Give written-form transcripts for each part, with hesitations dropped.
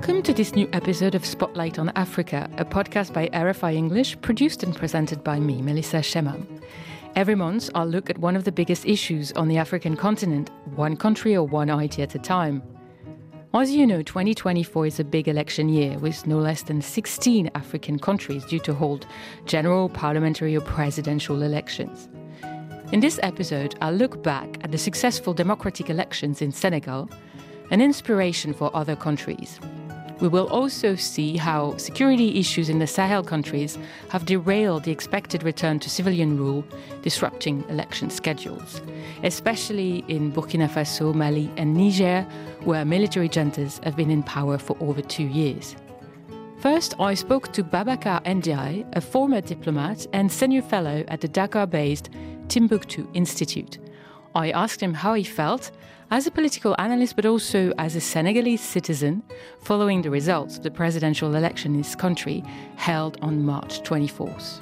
Welcome to this new episode of Spotlight on Africa, a podcast by RFI English, produced and presented by me, Melissa Shemam. Every month, I'll look at one of the biggest issues on the African continent, one country or one idea at a time. As you know, 2024 is a big election year, with no less than 16 African countries due to hold general, parliamentary or presidential elections. In this episode, I'll look back at the successful democratic elections in Senegal, an inspiration for other countries. We will also see how security issues in the Sahel countries have derailed the expected return to civilian rule, disrupting election schedules, especially in Burkina Faso, Mali and Niger, where military juntas have been in power for over 2 years. First, I spoke to Babacar Ndiaye, a former diplomat and senior fellow at the Dakar-based Timbuktu Institute. I asked him how he felt as a political analyst, but also as a Senegalese citizen, following the results of the presidential election in his country held on March 24th.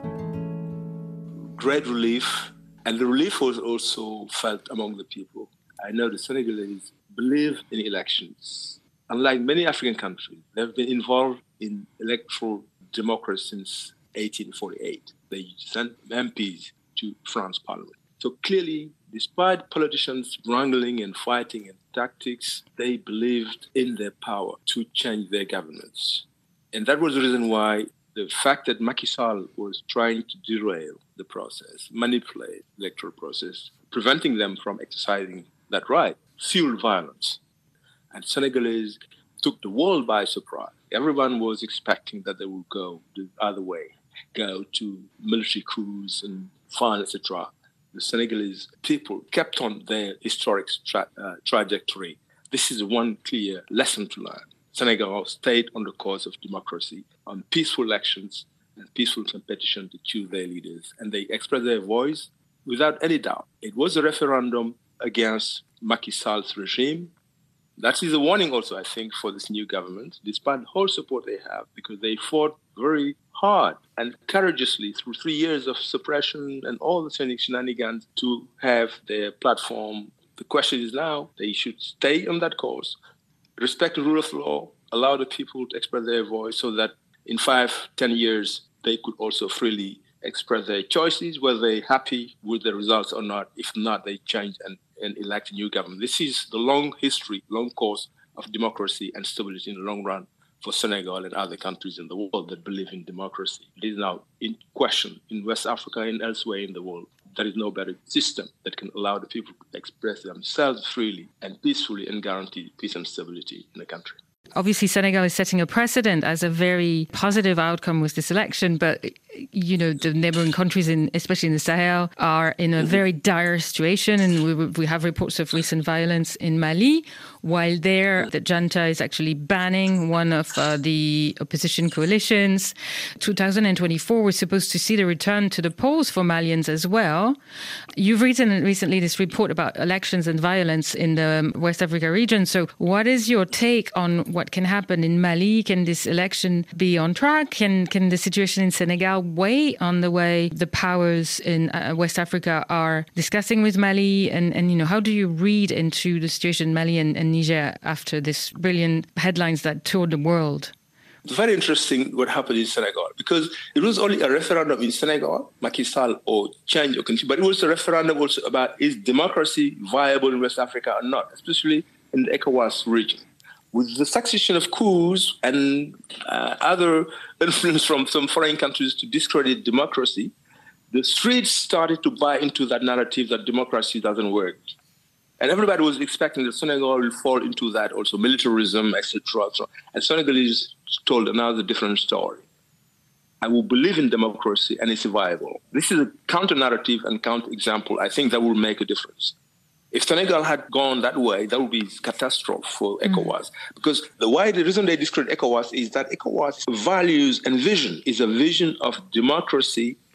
Great relief, and the relief was also felt among the people. I know the Senegalese believe in elections. Unlike many African countries, they've been involved in electoral democracy since 1848. They sent MPs to France Parliament. So clearly, despite politicians wrangling and fighting and tactics, they believed in their power to change their governments. And that was the reason why the fact that Macky Sall was trying to derail the process, manipulate the electoral process, preventing them from exercising that right, fueled violence. And Senegalese took the world by surprise. Everyone was expecting that they would go the other way, go to military coups and violence, etc. The Senegalese people kept on their historic trajectory. This is one clear lesson to learn. Senegal stayed on the course of democracy, on peaceful elections and peaceful competition to choose their leaders. And they expressed their voice without any doubt. It was a referendum against Macky Sall's regime. That is a warning also, I think, for this new government, despite the whole support they have, because they fought very hard and courageously through 3 years of suppression and all the shenanigans to have their platform. The question is now, they should stay on that course, respect the rule of law, allow the people to express their voice so that in 5-10 years, they could also freely express their choices, whether they're happy with the results or not. If not, they change and elect a new government. This is the long history, long course of democracy and stability in the long run for Senegal and other countries in the world that believe in democracy. It is now in question in West Africa and elsewhere in the world. There is no better system that can allow the people to express themselves freely and peacefully and guarantee peace and stability in the country. Obviously, Senegal is setting a precedent as a very positive outcome with this election, but you know, the neighboring countries, especially in the Sahel, are in a very dire situation. And we have reports of recent violence in Mali, while there, the junta is actually banning one of the opposition coalitions. 2024, we're supposed to see the return to the polls for Malians as well. You've written recently this report about elections and violence in the West Africa region. So what is your take on what can happen in Mali? Can this election be on track? Can the situation in Senegal weigh on the way the powers in West Africa are discussing with Mali? And you know, how do you read into the situation in Mali and Niger after this brilliant headlines that toured the world? It's very interesting what happened in Senegal, because it was only a referendum in Senegal, Macky Sall or change or continue, but it was a referendum also about is democracy viable in West Africa or not, especially in the ECOWAS region. With the succession of coups and other influence from some foreign countries to discredit democracy, the streets started to buy into that narrative that democracy doesn't work. And everybody was expecting that Senegal will fall into that also, militarism, etc. And Senegalese told another different story. I will believe in democracy and it's viable. This is a counter-narrative and counter-example. I think that will make a difference. If Senegal had gone that way, that would be a catastrophe for ECOWAS. Because the reason they discredit ECOWAS is that ECOWAS values and vision is a vision of democracy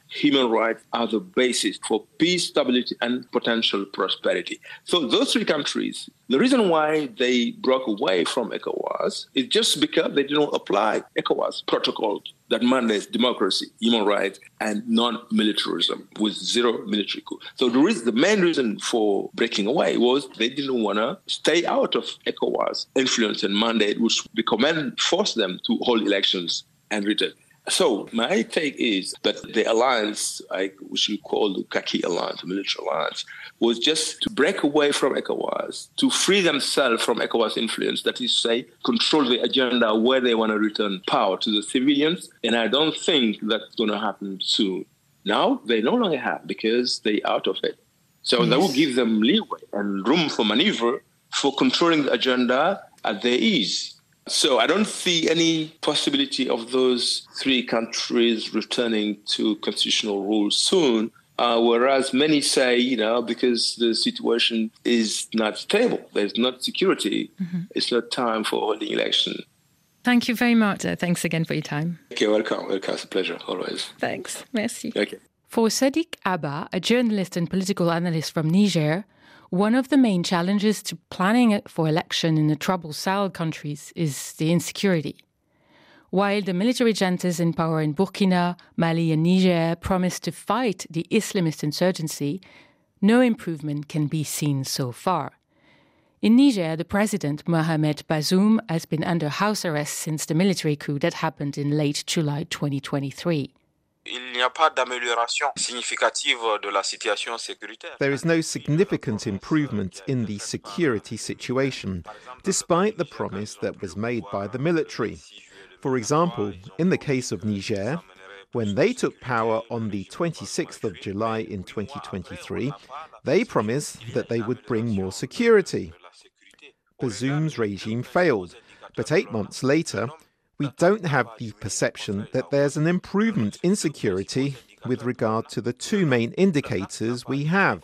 human rights are the basis for peace, stability, and potential prosperity. So those three countries, the reason why they broke away from ECOWAS is just because they didn't apply ECOWAS protocol that mandates democracy, human rights, and non-militarism with zero military coup. So the main reason for breaking away was they didn't want to stay out of ECOWAS influence and mandate, which forced them to hold elections and return. So my take is that the alliance, which we call the Kaki alliance, the military alliance, was just to break away from ECOWAS, to free themselves from ECOWAS influence, that is to say, control the agenda where they want to return power to the civilians. And I don't think that's going to happen soon. Now, they no longer have because they're out of it. So that will give them leeway and room for maneuver for controlling the agenda at their ease. So I don't see any possibility of those three countries returning to constitutional rule soon, whereas many say, because the situation is not stable, there's not security, it's not time for holding election. Thank you very much. Thanks again for your time. Okay, welcome. It's a pleasure, always. Thanks. Merci. Okay. For Sadiq Abba, a journalist and political analyst from Niger, one of the main challenges to planning for election in the troubled Sahel countries is the insecurity. While the military juntas in power in Burkina, Mali and Niger promise to fight the Islamist insurgency, no improvement can be seen so far. In Niger, the president, Mohamed Bazoum, has been under house arrest since the military coup that happened in late July 2023. There is no significant improvement in the security situation, despite the promise that was made by the military. For example, in the case of Niger, when they took power on the 26th of July in 2023, they promised that they would bring more security. Bazoum's regime failed, but 8 months later, we don't have the perception that there's an improvement in security with regard to the two main indicators we have.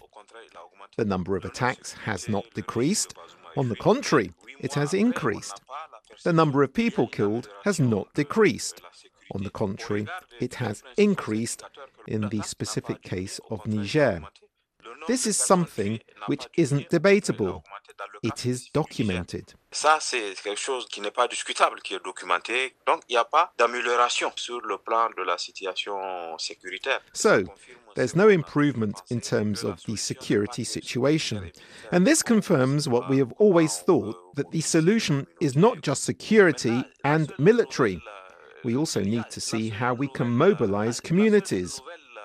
The number of attacks has not decreased. On the contrary, it has increased. The number of people killed has not decreased. On the contrary, it has increased in the specific case of Niger. This is something which isn't debatable. It is documented. Ça, c'est quelque chose qui n'est pas discutable, qui est documenté. Donc, il n'y a pas d'amélioration sur le plan de la situation sécuritaire. So, there's no improvement in terms of the security situation. And this confirms what we have always thought, that the solution is not just security and military. We also need to see how we can mobilize communities.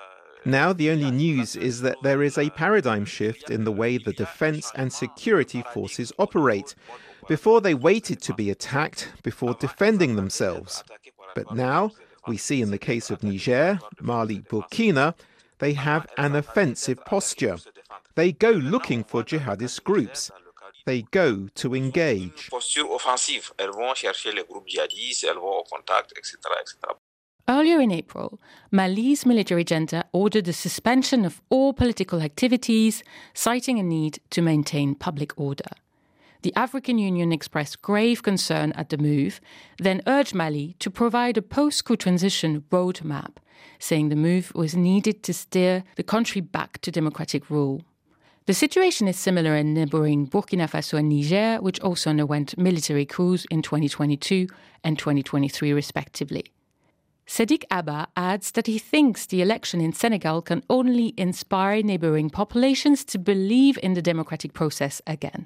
Now, the only news is that there is a paradigm shift in the way the defense and security forces operate. Before, they waited to be attacked before defending themselves. But now, we see in the case of Niger, Mali, Burkina, they have an offensive posture. They go looking for jihadist groups. They go to engage. Posture offensive. Elles vont chercher les groupes djihadistes, elles vont au contact, etc., etc. Earlier in April, Mali's military junta ordered the suspension of all political activities, citing a need to maintain public order. The African Union expressed grave concern at the move, then urged Mali to provide a post-coup transition roadmap, saying the move was needed to steer the country back to democratic rule. The situation is similar in neighboring Burkina Faso and Niger, which also underwent military coups in 2022 and 2023 respectively. Sadiq Abba adds that he thinks the election in Senegal can only inspire neighboring populations to believe in the democratic process again.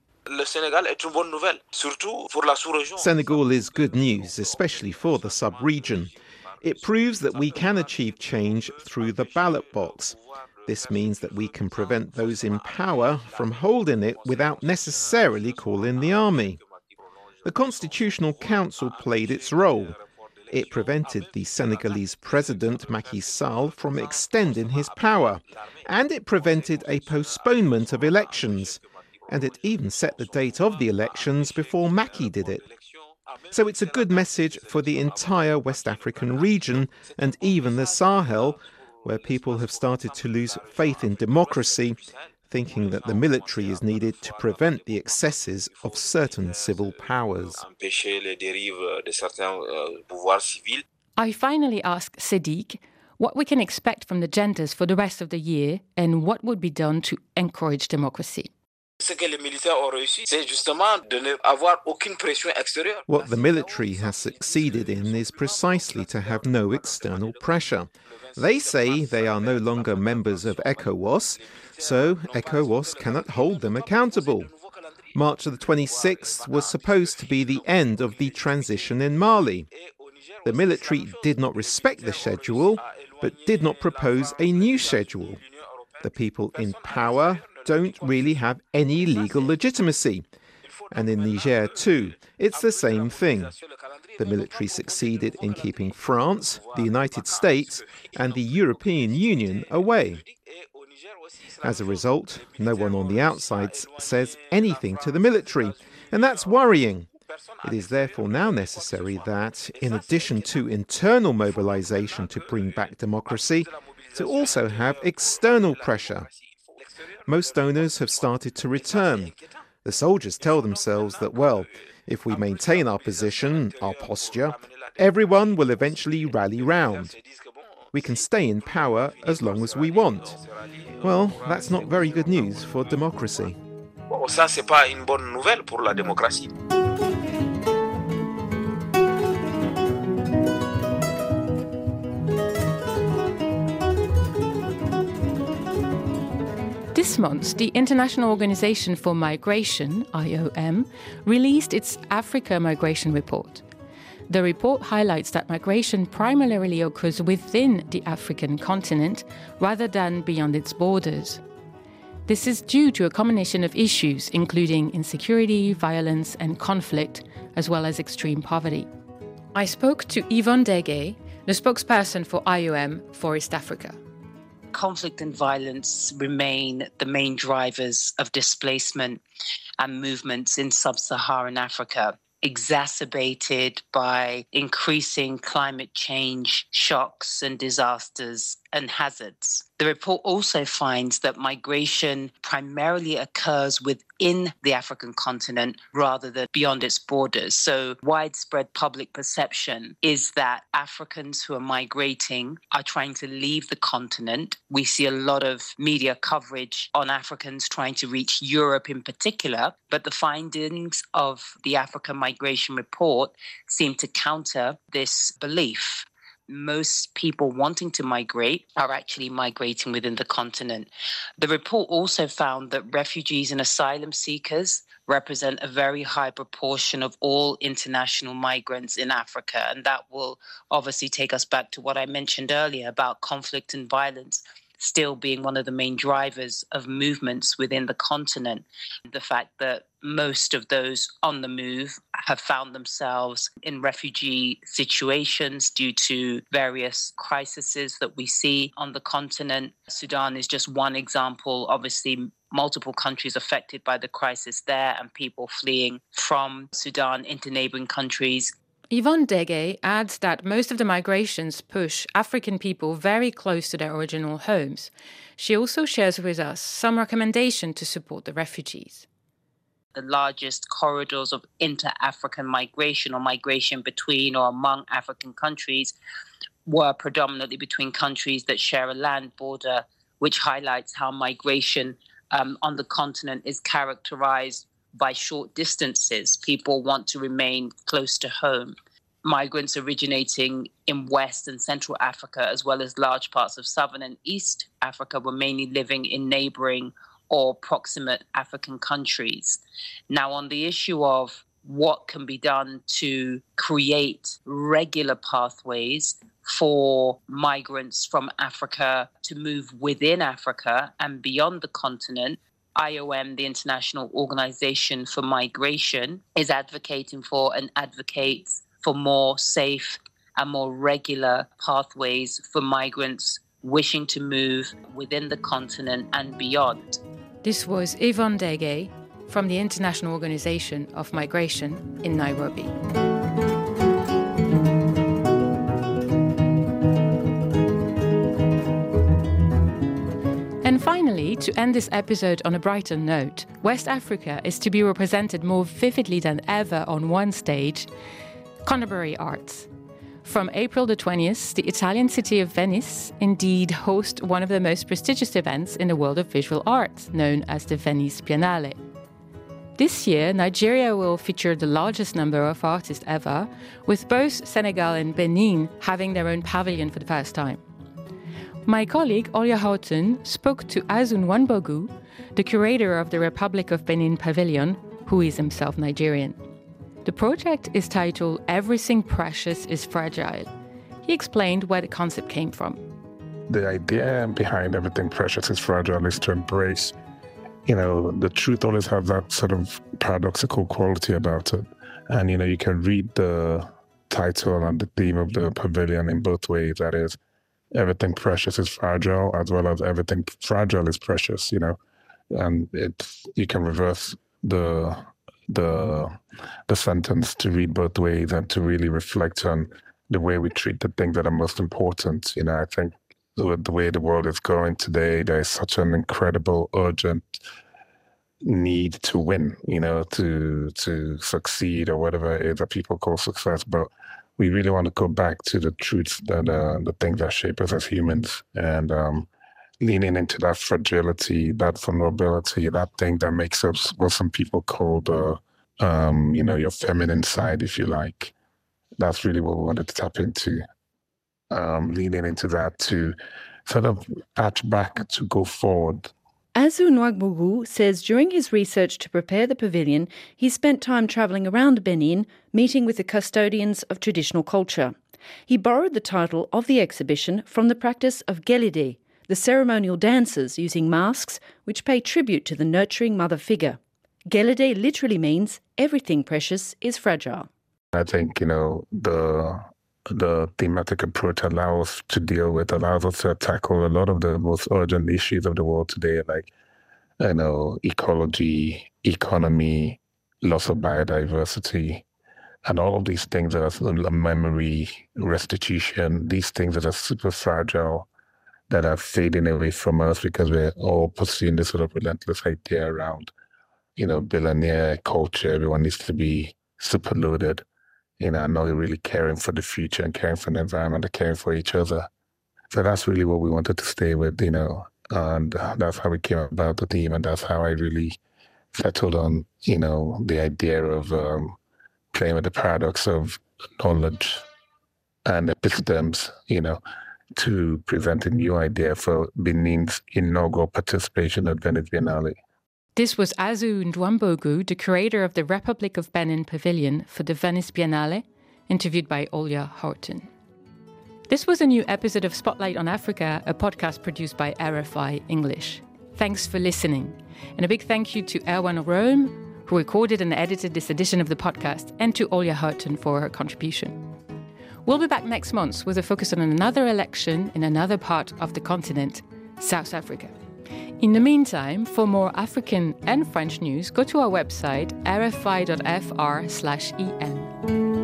Senegal is good news, especially for the sub-region. It proves that we can achieve change through the ballot box. This means that we can prevent those in power from holding it without necessarily calling the army. The Constitutional Council played its role. It prevented the Senegalese president, Macky Sall, from extending his power, and it prevented a postponement of elections, and it even set the date of the elections before Macky did it. So it's a good message for the entire West African region and even the Sahel, where people have started to lose faith in democracy, thinking that the military is needed to prevent the excesses of certain civil powers. I finally asked Sadiq what we can expect from the genders for the rest of the year, and what would be done to encourage democracy. What the military has succeeded in is precisely to have no external pressure. They say they are no longer members of ECOWAS, so ECOWAS cannot hold them accountable. March the 26th was supposed to be the end of the transition in Mali. The military did not respect the schedule, but did not propose a new schedule. The people in power don't really have any legal legitimacy. And in Niger too, it's the same thing. The military succeeded in keeping France, the United States, and the European Union away. As a result, no one on the outside says anything to the military, and that's worrying. It is therefore now necessary that, in addition to internal mobilization to bring back democracy, to also have external pressure. Most donors have started to return. The soldiers tell themselves that, well, if we maintain our position, our posture, everyone will eventually rally round. We can stay in power as long as we want. Well, that's not very good news for democracy. Ça, c'est pas une bonne nouvelle pour la démocratie. This month, the International Organization for Migration, IOM, released its Africa Migration Report. The report highlights that migration primarily occurs within the African continent rather than beyond its borders. This is due to a combination of issues, including insecurity, violence, and conflict, as well as extreme poverty. I spoke to Yvonne Dege, the spokesperson for IOM for East Africa. Conflict and violence remain the main drivers of displacement and movements in sub-Saharan Africa, exacerbated by increasing climate change shocks and disasters and hazards. The report also finds that migration primarily occurs within the African continent rather than beyond its borders. So widespread public perception is that Africans who are migrating are trying to leave the continent. We see a lot of media coverage on Africans trying to reach Europe in particular, but the findings of the Africa Migration Report seem to counter this belief. Most people wanting to migrate are actually migrating within the continent. The report also found that refugees and asylum seekers represent a very high proportion of all international migrants in Africa. And that will obviously take us back to what I mentioned earlier about conflict and violence still being one of the main drivers of movements within the continent. The fact that most of those on the move have found themselves in refugee situations due to various crises that we see on the continent. Sudan is just one example. Obviously, multiple countries affected by the crisis there and people fleeing from Sudan into neighboring countries. Yvonne Dege adds that most of the migrations push African people very close to their original homes. She also shares with us some recommendations to support the refugees. The largest corridors of inter-African migration or migration between or among African countries were predominantly between countries that share a land border, which highlights how migration on the continent is characterized by short distances. People want to remain close to home. Migrants originating in West and Central Africa, as well as large parts of Southern and East Africa, were mainly living in neighboring or proximate African countries. Now, on the issue of what can be done to create regular pathways for migrants from Africa to move within Africa and beyond the continent, IOM, the International Organization for Migration, is advocating for and advocates for more safe and more regular pathways for migrants wishing to move within the continent and beyond. This was Yvonne Dege from the International Organization of Migration in Nairobi. And finally, to end this episode on a brighter note, West Africa is to be represented more vividly than ever on one stage, Contemporary Arts. From April the 20th, the Italian city of Venice indeed hosts one of the most prestigious events in the world of visual art, known as the Venice Biennale. This year, Nigeria will feature the largest number of artists ever, with both Senegal and Benin having their own pavilion for the first time. My colleague Olia Houghton spoke to Azu Nwangbogu, the curator of the Republic of Benin Pavilion, who is himself Nigerian. The project is titled Everything Precious is Fragile. He explained where the concept came from. The idea behind Everything Precious is Fragile is to embrace, the truth always has that sort of paradoxical quality about it. And, you can read the title and the theme of the pavilion in both ways. That is, everything precious is fragile, as well as everything fragile is precious, And you can reverse the sentence to read both ways and to really reflect on the way we treat the things that are most important. I think with the way the world is going today, there is such an incredible, urgent need to win, to succeed or whatever it is that people call success. But we really want to go back to the truths that the things that shape us as humans, and leaning into that fragility, that vulnerability, that thing that makes us what some people call your feminine side, if you like. That's really what we wanted to tap into, leaning into that to sort of arch back to go forward. Azu Nwangbogu says during his research to prepare the pavilion, he spent time travelling around Benin, meeting with the custodians of traditional culture. He borrowed the title of the exhibition from the practice of Gelede, the ceremonial dances using masks which pay tribute to the nurturing mother figure. Gelede literally means everything precious is fragile. I think, the thematic approach allows us to tackle a lot of the most urgent issues of the world today, like, ecology, economy, loss of biodiversity, and all of these things that are memory, restitution, these things that are super fragile, that are fading away from us because we're all pursuing this sort of relentless idea around, billionaire culture. Everyone needs to be super loaded. Not really caring for the future and caring for the environment and caring for each other. So that's really what we wanted to stay with, and that's how we came about the theme, and that's how I really settled on, the idea of playing with the paradox of knowledge and epistemes, to present a new idea for Benin's inaugural participation at Venice Biennale. This was Azu Nwangbogu, the curator of the Republic of Benin Pavilion for the Venice Biennale, interviewed by Olia Houghton. This was a new episode of Spotlight on Africa, a podcast produced by RFI English. Thanks for listening. And a big thank you to Erwan Rome, who recorded and edited this edition of the podcast, and to Olia Houghton for her contribution. We'll be back next month with a focus on another election in another part of the continent, South Africa. In the meantime, for more African and French news, go to our website rfi.fr/en.